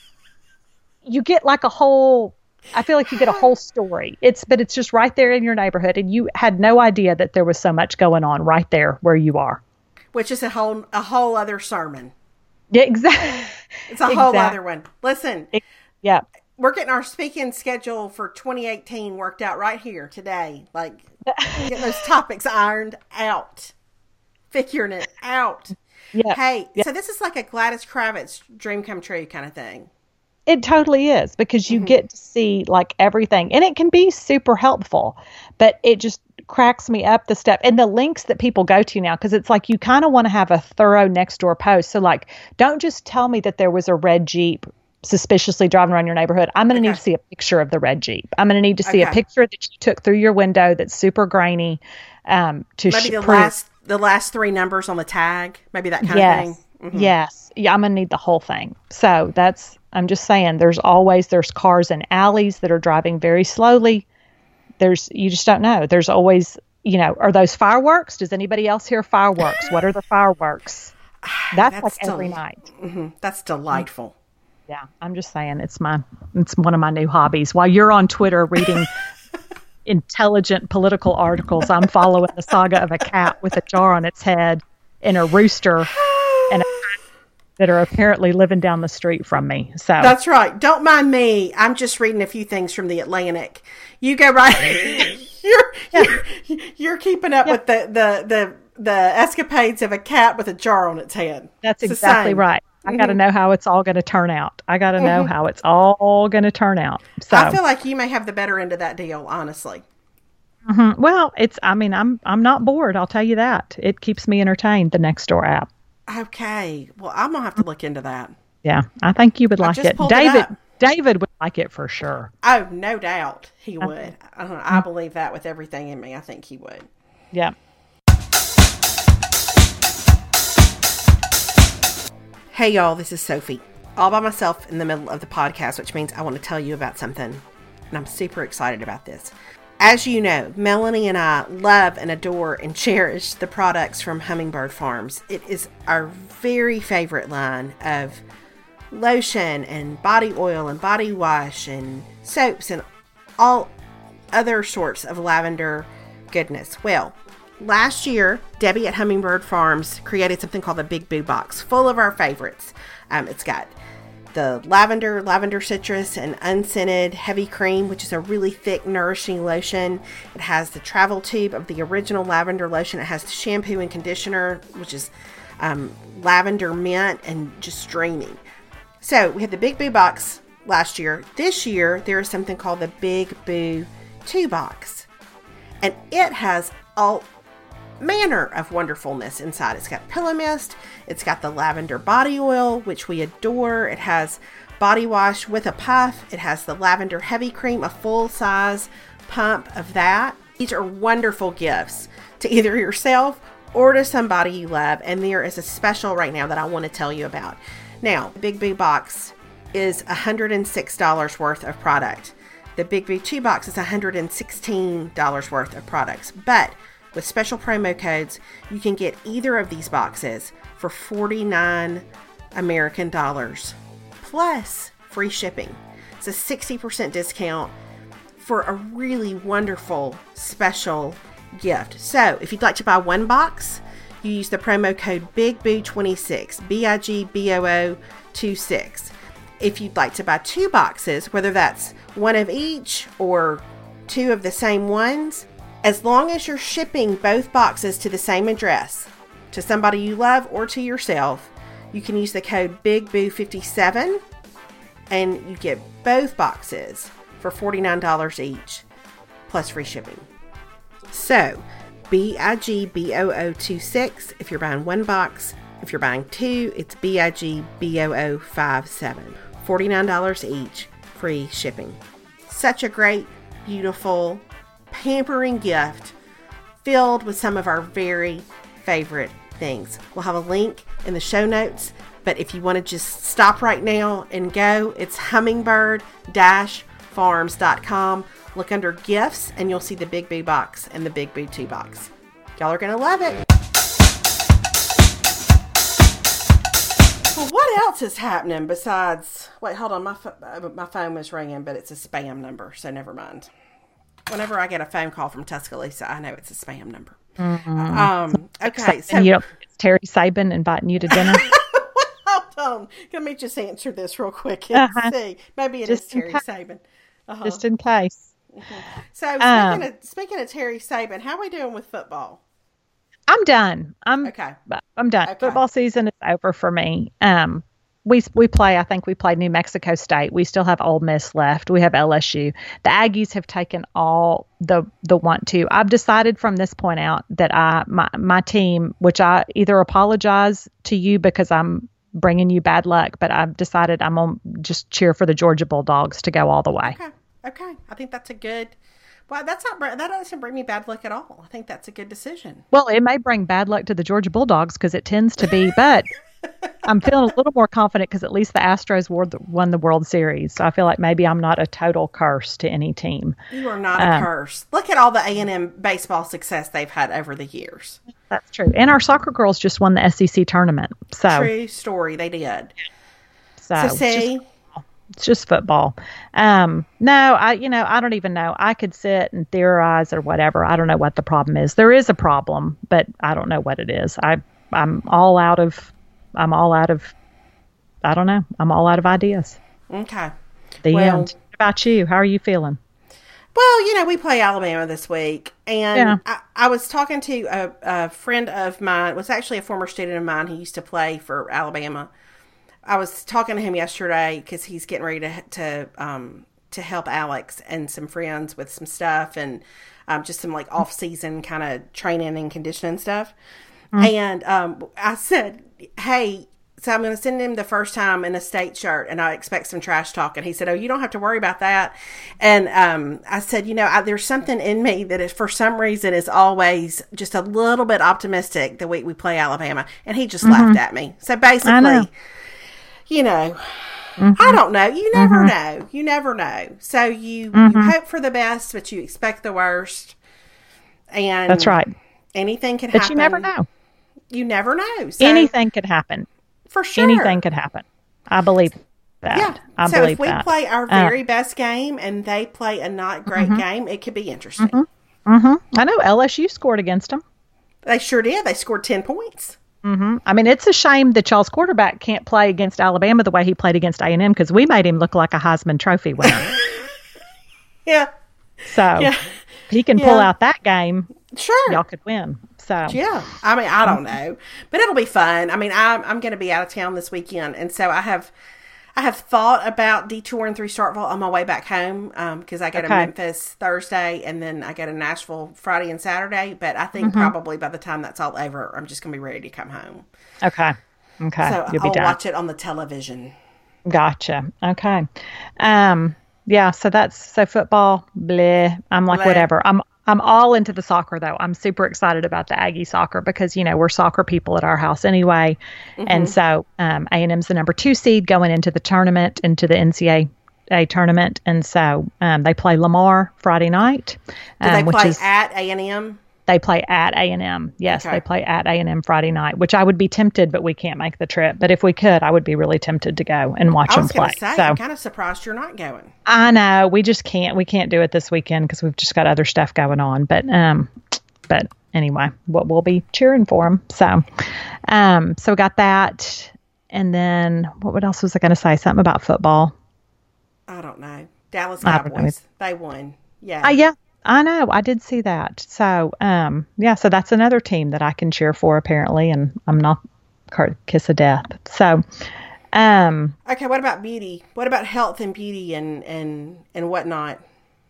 you get like I feel like you get a whole story. But it's just right there in your neighborhood. And you had no idea that there was so much going on right there where you are. Which is a whole other sermon. Yeah, exactly. It's a whole other one. Listen. Yeah. We're getting our speaking schedule for 2018 worked out right here today. Like getting those topics ironed out. Figuring it out. Yeah. Hey, so this is like a Gladys Kravitz dream come true kind of thing. It totally is because you get to see like everything and it can be super helpful, but it just cracks me up the step and the links that people go to now. Cause it's like, you kind of want to have a thorough Nextdoor post. So like, don't just tell me that there was a red Jeep suspiciously driving around your neighborhood. I'm going to need to see a picture of the red Jeep. I'm going to need to see a picture that you took through your window that's super grainy. Maybe the last 3 numbers on the tag, maybe that kind of thing. Mm-hmm. Yes. Yeah. I'm going to need the whole thing. So I'm just saying there's cars in alleys that are driving very slowly. You just don't know. There's always, are those fireworks? Does anybody else hear fireworks? What are the fireworks? That's like every night. Mm-hmm. That's delightful. Yeah, I'm just saying it's one of my new hobbies. While you're on Twitter reading intelligent political articles, I'm following the saga of a cat with a jar on its head and a rooster and a that are apparently living down the street from me. So that's right. Don't mind me. I'm just reading a few things from the Atlantic. You go right. You're keeping up with the escapades of a cat with a jar on its head. That's exactly right. I got to know how it's all going to turn out. I got to know how it's all going to turn out. So I feel like you may have the better end of that deal, honestly. Well, I'm not bored. I'll tell you that. It keeps me entertained, the Nextdoor app. Okay. Well, I'm going to have to look into that. Yeah. I think you would like it. David would like it for sure. Oh, no doubt he would. I believe that with everything in me. I think he would. Yeah. Hey, y'all. This is Sophie. All by myself in the middle of the podcast, which means I want to tell you about something. And I'm super excited about this. As you know, Melanie and I love and adore and cherish the products from Hummingbird Farms. It is our very favorite line of lotion and body oil and body wash and soaps and all other sorts of lavender goodness. Well, last year, Debbie at Hummingbird Farms created something called the Big Boo Box, full of our favorites. It's got the lavender citrus, and unscented heavy cream, which is a really thick, nourishing lotion. It has the travel tube of the original lavender lotion. It has the shampoo and conditioner, which is lavender mint and just dreamy. So we had the Big Boo Box last year. This year, there is something called the Big Boo 2 Box. And it has all manner of wonderfulness inside. It's got pillow mist. It's got the lavender body oil, which we adore. It has body wash with a puff. It has the lavender heavy cream, a full size pump of that. These are wonderful gifts to either yourself or to somebody you love. And there is a special right now that I want to tell you about. Now, the Big Boo Box is $106 worth of product. The Big Boo 2 Box is $116 worth of products. But with special promo codes, you can get either of these boxes for $49 American dollars plus free shipping. It's a 60% discount for a really wonderful special gift. So if you'd like to buy one box, you use the promo code BIGBOO26, BIGBOO26. If you'd like to buy two boxes, whether that's one of each or two of the same ones, as long as you're shipping both boxes to the same address, to somebody you love or to yourself, you can use the code BIGBOO57 and you get both boxes for $49 each, plus free shipping. So, BIGBOO26 if you're buying one box. If you're buying two, it's BIGBOO57. $49 each, free shipping. Such a great, beautiful, pampering gift filled with some of our very favorite things. We'll have a link in the show notes, but if you want to just stop right now and go, it's hummingbird-farms.com. Look under gifts and you'll see the Big Boo Box and the Big Boo 2 Box. Y'all are going to love it. Well, what else is happening besides... Wait, hold on. My phone was ringing, but it's a spam number, so never mind. Whenever I get a phone call from Tuscaloosa, I know it's a spam number. Mm-hmm. Okay, so... it's Terry Sabin inviting you to dinner. Hold on. Let me just answer this real quick and see. Maybe it is Terry Sabin. Just in case. Mm-hmm. So, speaking of Terry Sabin, how are we doing with football? I'm done. I'm done. Okay. Football season is over for me. We play. I think we played New Mexico State. We still have Ole Miss left. We have LSU. The Aggies have taken all the want to. I've decided from this point out that my team, which I either apologize to you because I'm bringing you bad luck, but I've decided I'm gonna just cheer for the Georgia Bulldogs to go all the way. Okay. I think that's a good. Well, that doesn't bring me bad luck at all. I think that's a good decision. Well, it may bring bad luck to the Georgia Bulldogs because it tends to be, but I'm feeling a little more confident because at least the Astros won the World Series. So I feel like maybe I'm not a total curse to any team. You are not a curse. Look at all the A&M baseball success they've had over the years. That's true. And our soccer girls just won the SEC tournament. So true story. They did. So see, It's just football. No, I don't even know. I could sit and theorize or whatever. I don't know what the problem is. There is a problem, but I don't know what it is. I'm all out of I don't know. I'm all out of ideas. Okay. The end. What about you? How are you feeling? Well, we play Alabama this week, and I was talking to a friend of mine. It was actually a former student of mine who used to play for Alabama. I was talking to him yesterday because he's getting ready to help Alex and some friends with some stuff and just some like off-season kind of training and conditioning stuff. And I said, hey, so I'm going to send him the first time in a state shirt, and I expect some trash talk. And he said, oh, you don't have to worry about that. And I said, there's something in me that is, for some reason, is always just a little bit optimistic the week we play Alabama. And he just laughed at me. So basically, I don't know. You never know. You never know. So you hope for the best, but you expect the worst. And that's right. Anything can happen. But you never know. You never know. So, anything could happen. For sure. Anything could happen. I believe that. Yeah. So if we play our very best game and they play a not great game, it could be interesting. I know LSU scored against them. They sure did. They scored 10 points. I mean, it's a shame that y'all's quarterback can't play against Alabama the way he played against A&M because we made him look like a Heisman Trophy winner. Yeah. So if he can pull out that game, sure, y'all could win. So yeah, I mean, I don't know, but it'll be fun. I mean, I'm going to be out of town this weekend, and so I have thought about detouring through Starkville on my way back home because I go to Memphis Thursday, and then I go to Nashville Friday and Saturday. But I think probably by the time that's all over, I'm just going to be ready to come home. Okay. So I'll watch it on the television. Gotcha. Okay. Yeah. So football. Bleh. I'm like whatever. I'm all into the soccer, though. I'm super excited about the Aggie soccer because, we're soccer people at our house anyway. And so A&M's the number 2 seed going into the tournament, into the NCAA tournament. And so they play Lamar Friday night. Do they play at A&M? They play at A&M. Yes, They play at A&M Friday night, which I would be tempted, but we can't make the trip. But if we could, I would be really tempted to go and watch them play. I'm kind of surprised you're not going. I know. We just can't. We can't do it this weekend because we've just got other stuff going on. But anyway, we'll be cheering for them. So we got that. And then what else was I going to say? Something about football. I don't know. Dallas Cowboys. They won. Yeah. Yeah. I know. I did see that. So, so that's another team that I can cheer for apparently, and I'm not kiss of death. So, okay. What about beauty? What about health and beauty and whatnot?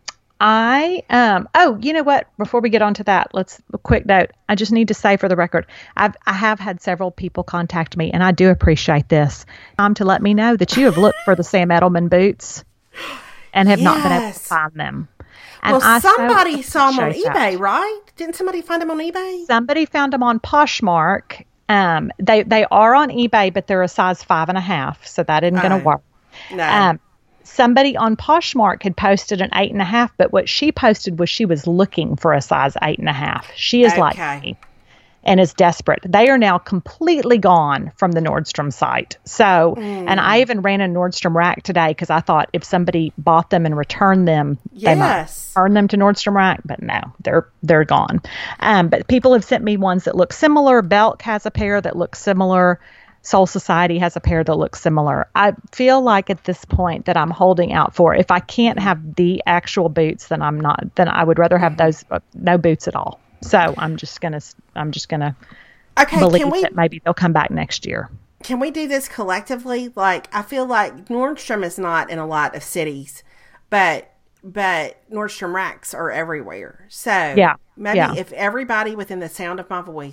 You know what? Before we get on to that, a quick note. I just need to say for the record, I have had several people contact me, and I do appreciate this. To let me know that you have looked for the Sam Edelman boots and have not been able to find them. And somebody saw them on eBay, right? Didn't somebody find them on eBay? Somebody found them on Poshmark. They are on eBay, but they're a size 5.5, so that isn't going to work. No. Somebody on Poshmark had posted an 8.5, but what she posted was she was looking for a size 8.5. She is like me and is desperate. They are now completely gone from the Nordstrom site. So, and I even ran a Nordstrom Rack today because I thought if somebody bought them and returned them, they might turn them to Nordstrom Rack. But no, they're gone. But people have sent me ones that look similar. Belk has a pair that looks similar. Soul Society has a pair that looks similar. I feel like at this point that I'm holding out for. If I can't have the actual boots, then I would rather have those no boots at all. So I'm just gonna believe that maybe they'll come back next year. Can we do this collectively? Like, I feel like Nordstrom is not in a lot of cities, but Nordstrom Racks are everywhere. So maybe if everybody within the sound of my voice,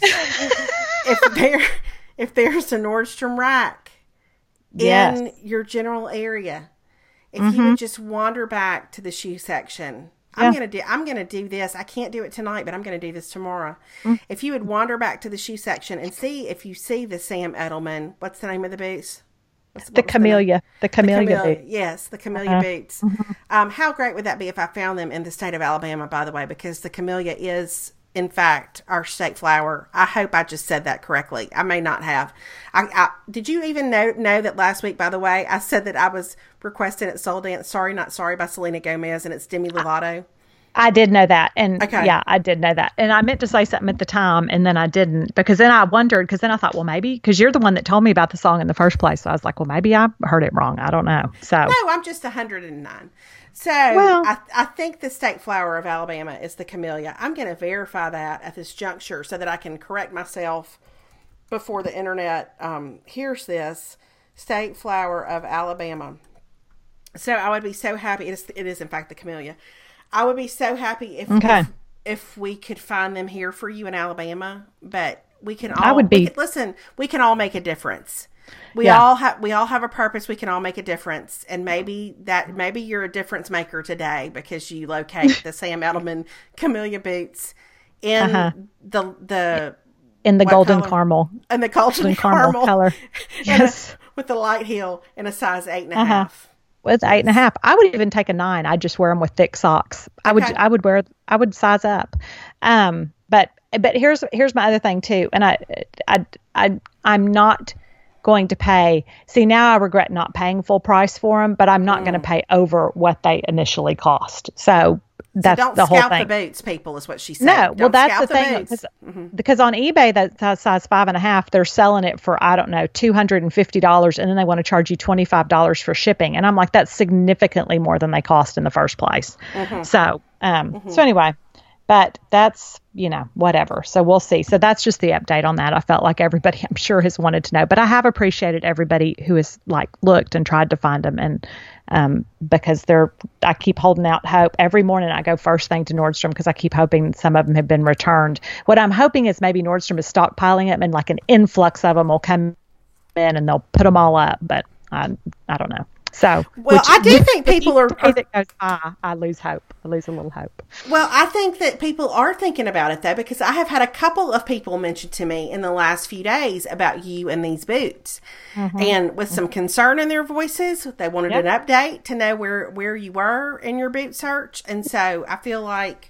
if there's a Nordstrom Rack in your general area, if you would just wander back to the shoe section. I'm gonna do this. I can't do it tonight, but I'm gonna do this tomorrow. If you would wander back to the shoe section and see if you see the Sam Edelman, what's the name of the boots? The Camellia boots. Yes, the Camellia boots. How great would that be if I found them in the state of Alabama? By the way, because the Camellia is in fact, our state flower. I hope I just said that correctly. I may not have. Did you even know that last week, by the way, I said that I was requesting at Soul Dance Sorry Not Sorry by Selena Gomez, and it's Demi Lovato? I did know that. And okay. Yeah, I did know that. And I meant to say something at the time, and then I didn't, because then I wondered, because then I thought, well, maybe, because you're the one that told me about the song in the first place. So I was like, well, maybe I heard it wrong. I don't know. So no, I'm just 109. So I think the state flower of Alabama is the camellia. I'm going to verify that at this juncture so that I can correct myself before the internet hears this. State flower of Alabama. So I would be so happy. It is in fact the camellia. I would be so happy if we could find them here for you in Alabama, but we can all we can all make a difference. We all have a purpose. We can all make a difference. And maybe you're a difference maker today because you locate the Sam Edelman camellia boots in the golden caramel. And the golden caramel color. Yes. With the light heel in a size 8.5. With 8.5, I would even take a 9. I'd just wear them with thick socks. I would size up. But here's my other thing too. And I'm not going to pay. See, now I regret not paying full price for them, but I'm not going to pay over what they initially cost. So that's the whole thing. Don't scalp the boots, people, is what she said. No, well, that's the thing. Because on eBay, that's size 5.5, they're selling it for, I don't know, $250, and then they want to charge you $25 for shipping. And I'm like, that's significantly more than they cost in the first place. So anyway, but that's, whatever. So we'll see. So that's just the update on that. I felt like everybody, I'm sure, has wanted to know, but I have appreciated everybody who has looked and tried to find them. And because I keep holding out hope. Every morning I go first thing to Nordstrom because I keep hoping some of them have been returned. What I'm hoping is maybe Nordstrom is stockpiling them and like an influx of them will come in and they'll put them all up. But I don't know. So, well, I do think people are that goes, I lose hope. I lose a little hope. Well, I think that people are thinking about it though, because I have had a couple of people mention to me in the last few days about you and these boots, and with some concern in their voices, they wanted an update to know where you were in your boot search, and so I feel like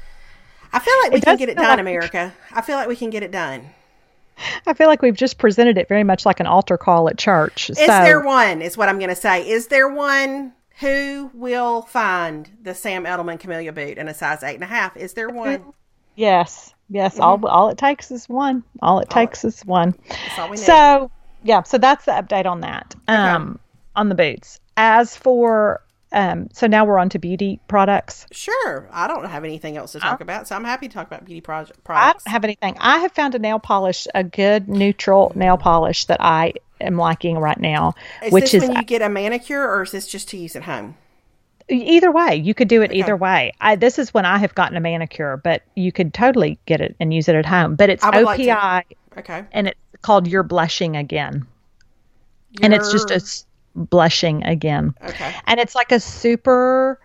we can get it done, America. I feel like we can get it done. I feel like we've just presented it very much like an altar call at church. Is there one, is what I'm going to say. Is there one who will find the Sam Edelman camellia boot in a size 8.5? Is there one? Yes. All it takes is one. All it takes is one. That's all we need. So, so that's the update on that, on the boots. As for, so now we're on to beauty products. Sure. I don't have anything else to talk about, so I'm happy to talk about beauty products. I don't have anything. I have found a good neutral nail polish that I am liking right now. Is this when you get a manicure, or is this just to use at home? Either way. You could do it either way. This is when I have gotten a manicure, but you could totally get it and use it at home. But it's OPI, and it's called You're Blushing Again. And it's just a blushing again. Okay. And it's like a super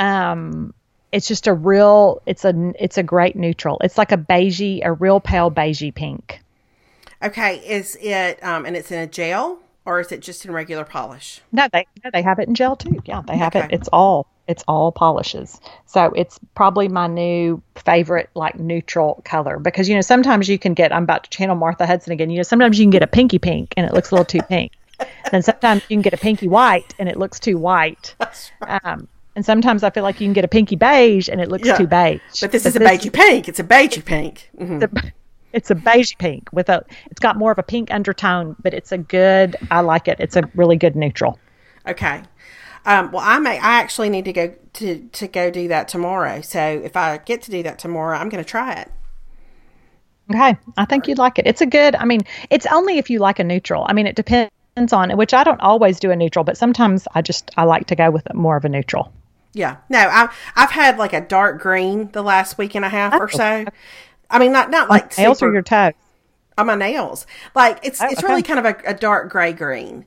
it's just a real it's a great neutral. It's like a real pale beigey pink. Okay. Is it and it's in a gel, or is it just in regular polish? No, they have it in gel too. Yeah, they have it. It's all polishes. So it's probably my new favorite neutral color, because sometimes you can get, I'm about to channel Martha Hudson again, sometimes you can get a pinky pink and it looks a little too pink. Then sometimes you can get a pinky white and it looks too white. That's right. And sometimes I feel like you can get a pinky beige and it looks too beige. But this is a beigey pink. It's a beigey pink. Mm-hmm. It's a beige pink it's got more of a pink undertone, but I like it. It's a really good neutral. Okay. Well, I actually need to go do that tomorrow. So if I get to do that tomorrow, I'm going to try it. Okay. I think you'd like it. It's only if you like a neutral. It depends on, which I don't always do a neutral, but sometimes I like to go with more of a neutral. Yeah. No, I've had a dark green the last week and a half or so. Not like nails super, or your toes? On my nails. It's really kind of a dark gray green.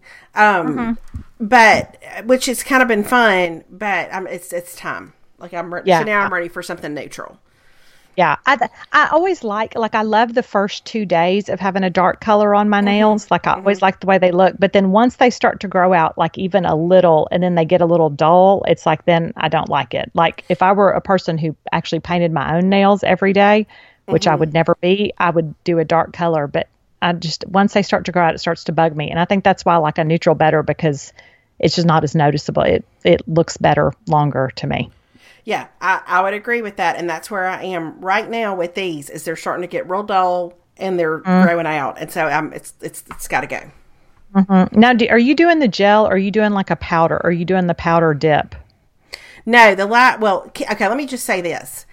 But which has kind of been fun, but it's time. So now I'm ready for something neutral. Yeah, I always I love the first 2 days of having a dark color on my nails. I always like the way they look. But then once they start to grow out, even a little, and then they get a little dull, it's then I don't like it. If I were a person who actually painted my own nails every day, which I would never be. I would do a dark color, but once they start to grow out, it starts to bug me. And I think that's why I like a neutral better, because it's just not as noticeable. It looks better longer to me. Yeah, I would agree with that. And that's where I am right now with these, is they're starting to get real dull and they're growing out. And so it's got to go. Mm-hmm. Now, are you doing the gel, or are you doing like a powder? Or are you doing the powder dip? No, well, okay, let me just say this.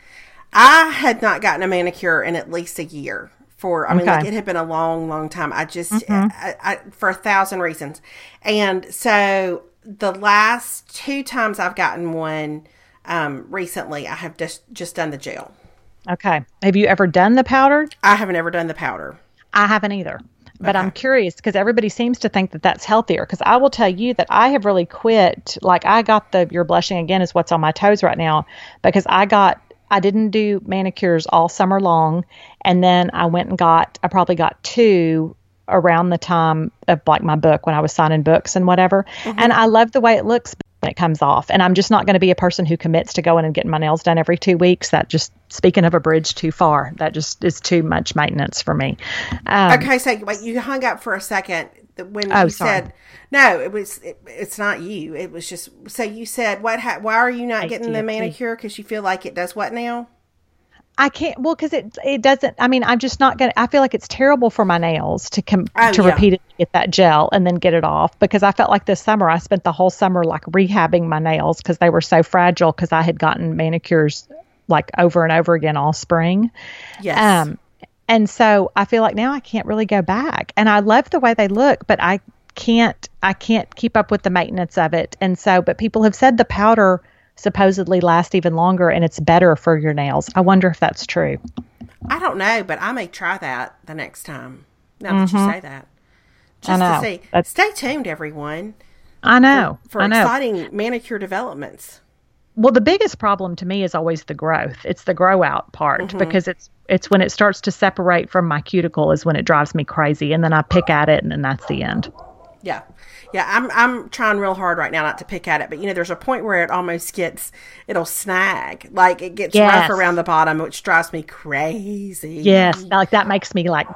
I had not gotten a manicure in at least a year. Like, it had been a long, long time. I just, I for 1,000 reasons. And so the last 2 times I've gotten one recently, I have just done the gel. Okay. Have you ever done the powder? I haven't ever done the powder. I haven't either. But I'm curious, because everybody seems to think that that's healthier. Because I will tell you that I have really quit. Like, I got You're Blushing Again is what's on my toes right now, because I didn't do manicures all summer long. And then I probably got 2 around the time of like my book, when I was signing books and whatever. Mm-hmm. And I love the way it looks when it comes off. And I'm just not going to be a person who commits to going and getting my nails done every 2 weeks. That just, speaking of a bridge too far, that just is too much maintenance for me. Okay, so wait, you hung up for a second when you said, no, it's not you. It was just, so you said, why are you not getting the manicure? Because you feel like it does what now? I can't, well, because it doesn't, I mean, I'm just not going to, I feel like it's terrible for my nails to repeatedly get that gel and then get it off, because I felt like this summer, I spent the whole summer like rehabbing my nails because they were so fragile, because I had gotten manicures like over and over again all spring. Yes. And so I feel like now I can't really go back, and I love the way they look, but I can't keep up with the maintenance of it. And so, but people have said the powder supposedly lasts even longer and it's better for your nails. I wonder if that's true. I don't know, but I may try that the next time. Now that you say that, just to see. Stay tuned, everyone. I know for exciting manicure developments. Well, the biggest problem to me is always the growth. It's the grow out part, because it's when it starts to separate from my cuticle is when it drives me crazy, and then I pick at it, and then that's the end. Yeah. Yeah, I'm trying real hard right now not to pick at it, but there's a point where it almost it'll snag. Like, it gets rough around the bottom, which drives me crazy. Yes, like that makes me like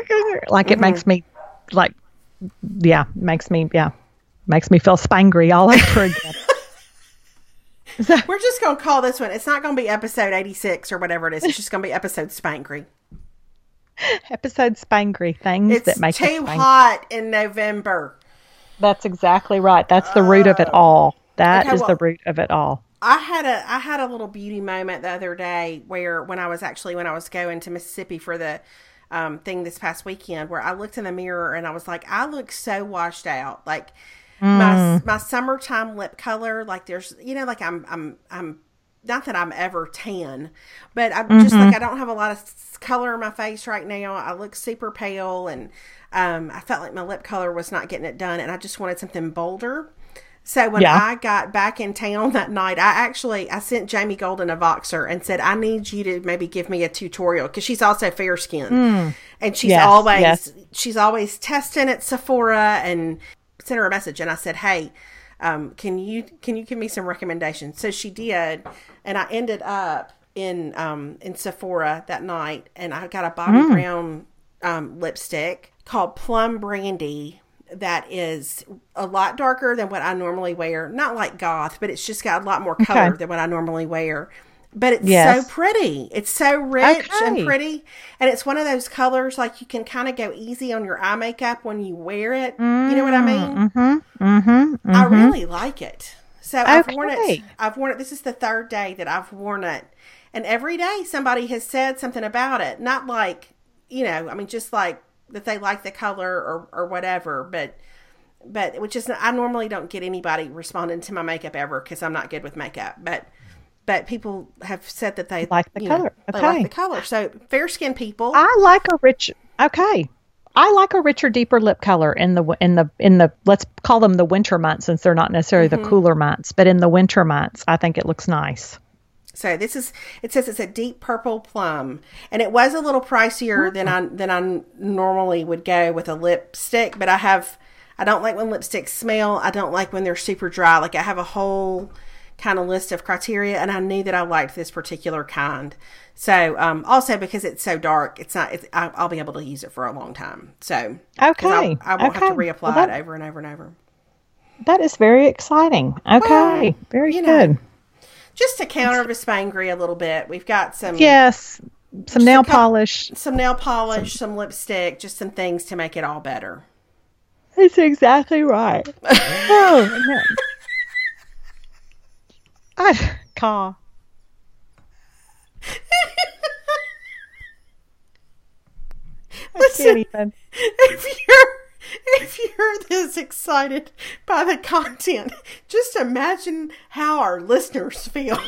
it makes me like, makes me feel spangry all over again. So, we're just going to call this one, it's not going to be episode 86 or whatever it is. It's just going to be episode Spangry. Episode Spangry, things that make it too hot in November. That's exactly right. That's the root of it all. That is the root of it all. I had a little beauty moment the other day where when I was going to Mississippi for the thing this past weekend, where I looked in the mirror and I was like, I look so washed out. Like my summertime lip color, like there's, like I'm not that I'm ever tan, but I'm just like, I don't have a lot of color in my face right now. I look super pale, and I felt like my lip color was not getting it done, and I just wanted something bolder. So when I got back in town that night, I sent Jamie Golden a Voxer and said, I need you to maybe give me a tutorial, because she's also fair skinned, and she's always testing at Sephora, and sent her a message, and I said, hey, can you give me some recommendations? So she did, and I ended up in Sephora that night, and I got a Bobbi Brown lipstick called Plum Brandy that is a lot darker than what I normally wear. Not like goth, but it's just got a lot more color than what I normally wear. But it's so pretty. It's so rich and pretty. And it's one of those colors, like, you can kind of go easy on your eye makeup when you wear it. You know what I mean? I really like it. So I've worn it. This is the 3rd day that I've worn it. And every day somebody has said something about it. Not like, just like that they like the color or whatever. But which is, I normally don't get anybody responding to my makeup ever, because I'm not good with makeup. But people have said that they like the color. They like the color. So fair skinned people. I like a richer, deeper lip color in the let's call them the winter months, since they're not necessarily the cooler months, but in the winter months, I think it looks nice. So it says it's a deep purple plum, and it was a little pricier than I normally would go with a lipstick, but I don't like when lipsticks smell. I don't like when they're super dry. Like, I have a whole kind of list of criteria, and I knew that I liked this particular kind. So, also because it's so dark, I'll be able to use it for a long time. So, okay, I won't have to reapply it over and over and over. That is very exciting. Okay, well, very good. Just to counter Vespangry a little bit, we've got some nail polish, some lipstick, just some things to make it all better. That's exactly right. Oh, no. I Listen, if you're this excited by the content, just imagine how our listeners feel.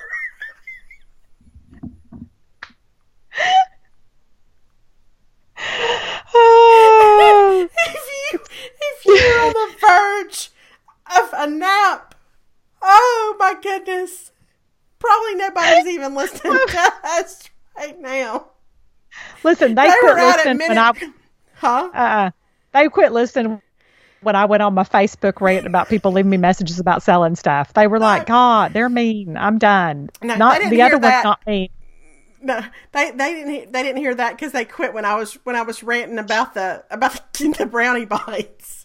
If you're on the verge of a nap, oh my goodness, probably nobody's even listening to us right now. Listen, they quit listening when they quit listening when I went on my Facebook rant about people leaving me messages about selling stuff. They were like, God, they're mean. I'm done. No, not the other one's not mean. No, they didn't hear that because they quit when I was ranting about the brownie bites.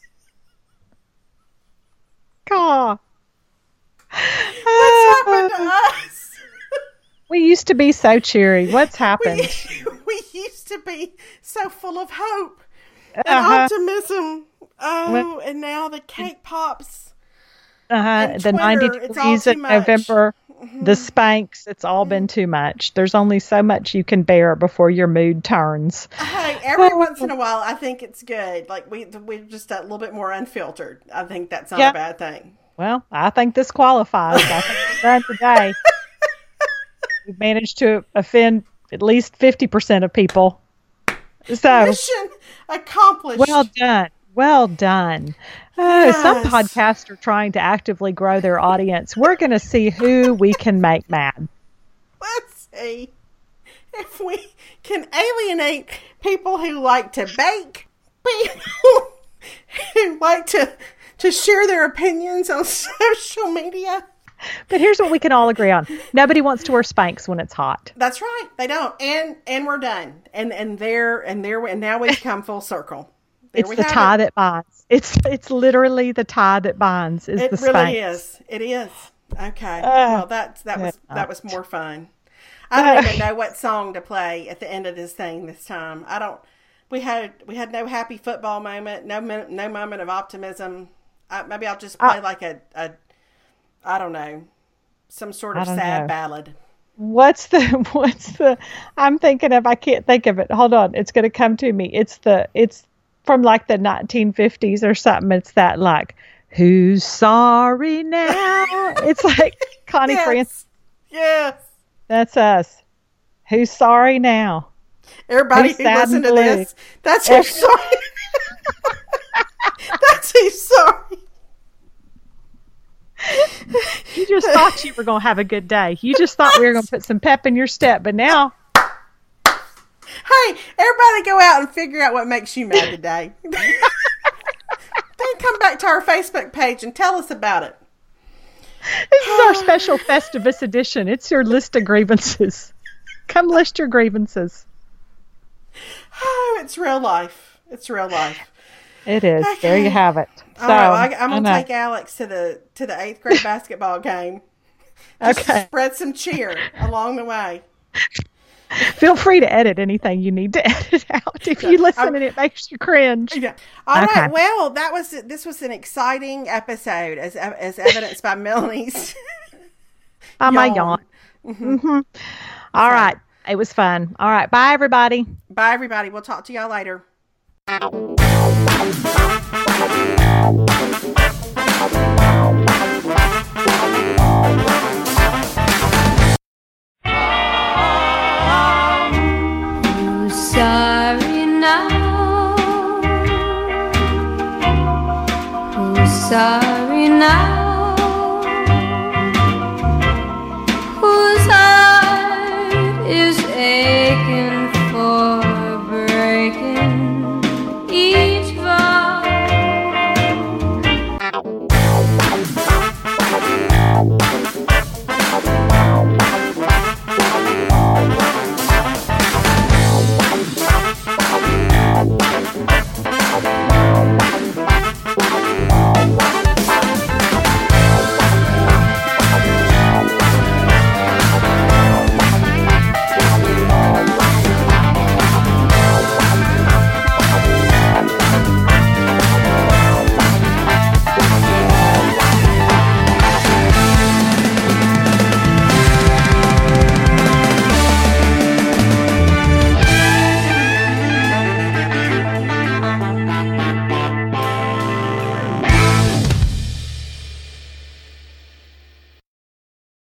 God, what's happened to us? We used to be so cheery. What's happened? We used to be so full of hope and optimism. Oh, and now the cake pops. The 90 degrees in November. The Spanx, it's all been too much. There's only so much you can bear before your mood turns. Hey, every once in a while, I think it's good. Like we're just a little bit more unfiltered. I think that's not a bad thing. Well, I think this qualifies. I think we're done today. We've managed to offend at least 50% of people. So, mission accomplished. Well done. Well done. Yes. Some podcasts are trying to actively grow their audience. We're going to see who we can make mad. Let's see if we can alienate people who like to bake, people who like to share their opinions on social media. But here's what we can all agree on. Nobody wants to wear Spanx when it's hot. That's right. They don't. And we're done. And now we've come full circle. It's the tie that binds. It's literally the tie that binds. Is the Spanx. It really is. It is. Okay. Well, that was more fun. I don't even know what song to play at the end of this thing this time. I don't. We had no happy football moment. No moment of optimism. Maybe I'll just play like a I don't know, some sort of sad ballad. What's the? I'm thinking of. I can't think of it. Hold on. It's going to come to me. It's from like the 1950s or something. It's that like, who's sorry now? It's like Connie Francis. Yes. That's us. Who's sorry now? Everybody who listened to this, that's who's sorry. That's who's sorry. You just thought you were going to have a good day. You just thought we were going to put some pep in your step, but now... Hey, everybody go out and figure out what makes you mad today. Then come back to our Facebook page and tell us about it. This is our special Festivus edition. It's your list of grievances. Come list your grievances. Oh, it's real life. It's real life. It is. Okay. There you have it. So, I'm going to take Alex to the 8th grade basketball game. Just spread some cheer along the way. Feel free to edit anything you need to edit out if you listen and it makes you cringe. Yeah. All right. Well, this was an exciting episode, as evidenced by Melanie's by my yawn. Mm-hmm. All right. It was fun. All right. Bye, everybody. Bye, everybody. We'll talk to y'all later. Sorry now. Who's sorry now? Whose heart is aching for breaking?